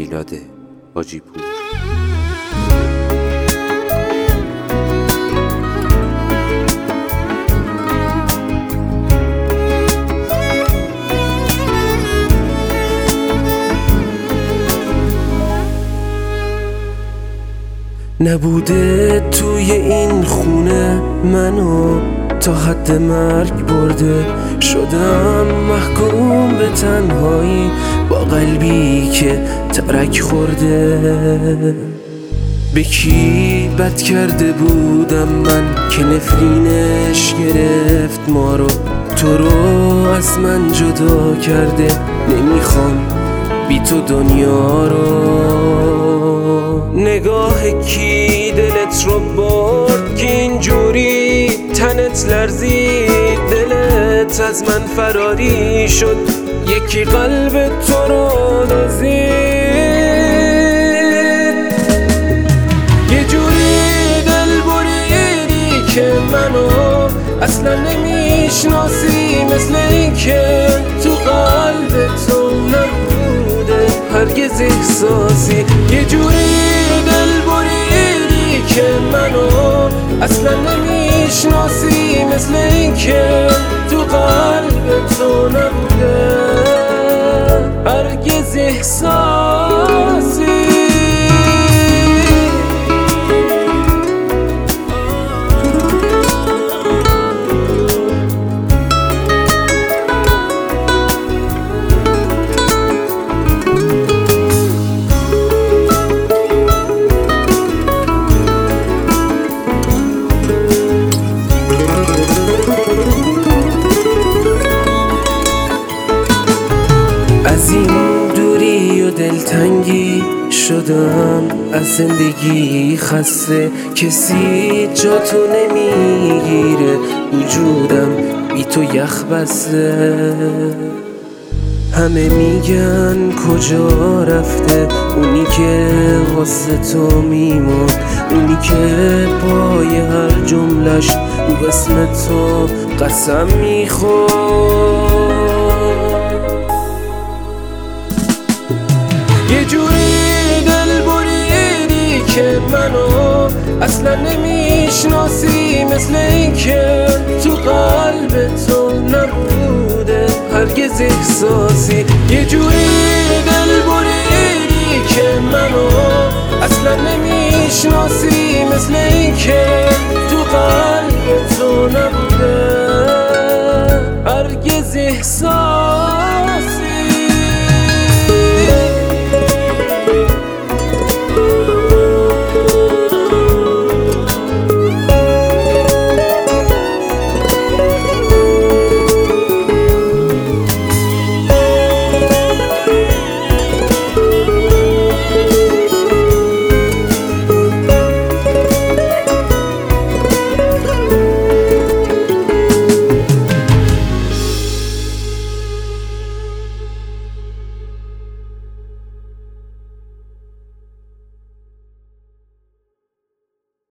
میلاد حاجی‌پور. نبوده توی این خونه منو تا حد مرگ برده، شدم محکوم به تنهایی با قلبی که ترک خورده. به کی بد کرده بودم من که نفرینش گرفت ما رو، تو رو از من جدا کرده، نمیخوام بی تو دنیا رو. نگاه کی دلت رو برد که اینجوری تنت لرزید، دلت از من فراری شد، یکی قلب تو رو دزدید. یه جوری دل بریدی که منو اصلا نمیشناسی، مثل این که تو قلب تو نبوده هرگز احساسی. یه جوری دل بریدی که منو اصلا نمیشناسی، مثل این که تو قلب تو نبوده هرگز احساسی. از این دوری و دلتنگی شدم از زندگی خسته، کسی جا تو نمیگیره، وجودم بی تو یخ بسته. همه میگن کجا رفته اونی که واسه تو میمون، اونی که پای هر جملش او اسم تو قسم میخورد. یه جوری دل بریدی که منو اصلا نمیشناسی، مثل این که تو قلب تو نبوده هرگز احساسی. یه جوری دل بریدی که منو اصلا نمیشناسی، مثل این که تو قلب تو نبوده هرگز احساسی.